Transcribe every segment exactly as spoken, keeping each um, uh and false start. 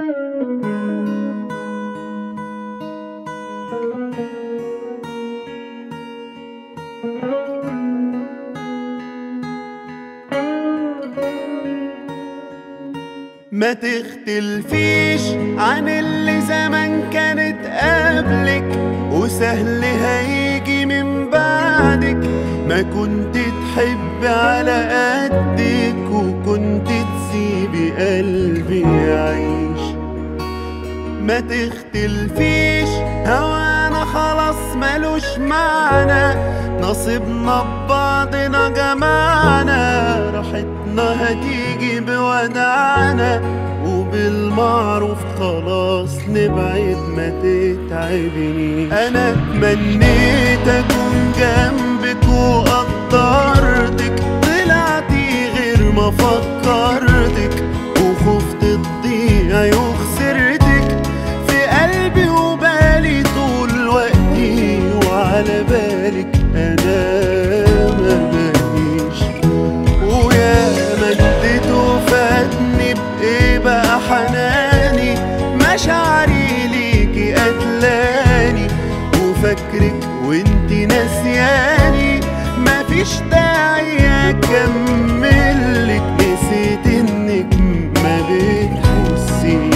ما تختلفيش عن اللي زمان كانت قبلك، وسهل هيجي من بعدك. ما كنت تحب على قدك، وكنت تسيبي قلبي يعيش. ما تختلفيش، هوانا خلاص ملوش معنى، نصيبنا ببعضنا جمعنا. راحتنا هتيجي بودعنا، وبالمعروف خلاص نبعد ما تتعبنيش. انا اتمنيت اكون جنبك وقدرتك، طلعتي غير ما فكرتك، وخفت تضيعي وخسرتك في قلبي وبالي طول وقتي. وعلى بالك انا مبقيش، ويا مدت وفاتني بايه بقى حناني. مشاعري ليكي قتلاني، وفاكرك وانتي ناسياني. مفيش داعي اكملك، نسيت انك ما بتحسيش.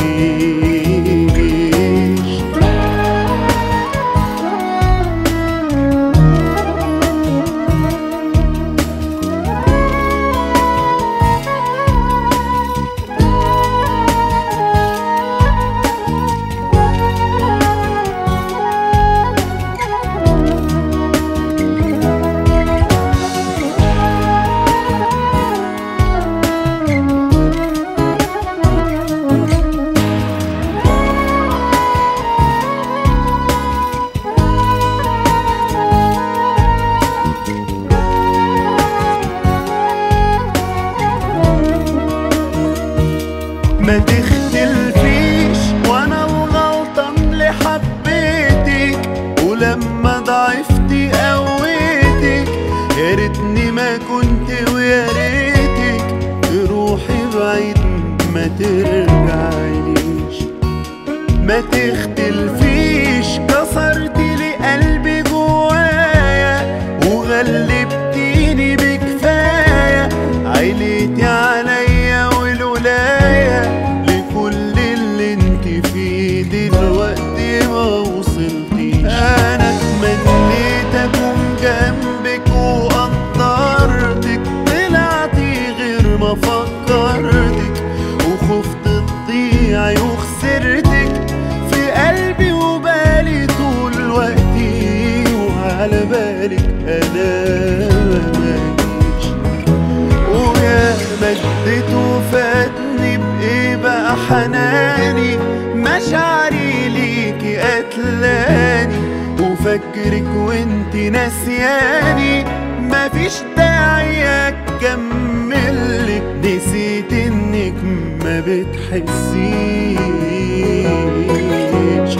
ما تختلفيش، وانا الغلطان اللي حبيتك، ولما ضعفتي قويتك. يا ريتني ما كنت ويا ريتك تروحي بعيد ما ترجعيليش. ما تختلفيش، كسرتي لي قلبي جوايا، وغلبتيني بكفايه. عيلتي عليا والولايه، لكل اللي انت فيه دلوقتي ما وصلتيش. انا اتمنيت اكون جنبك وقدرتك، طلعتي غير ما فكرتك، وخفت تضيعي وخسرتك في قلبي وبالي طول وقتي. وعلى بالك انا مجيش، ويا مدت وفاتني بايه بقى حناني. مشاعري ليكي قتلاني، وفاكرك وانتي ناسياني. مفيش داعي اكملك، نسيت انك ما بتحسيش.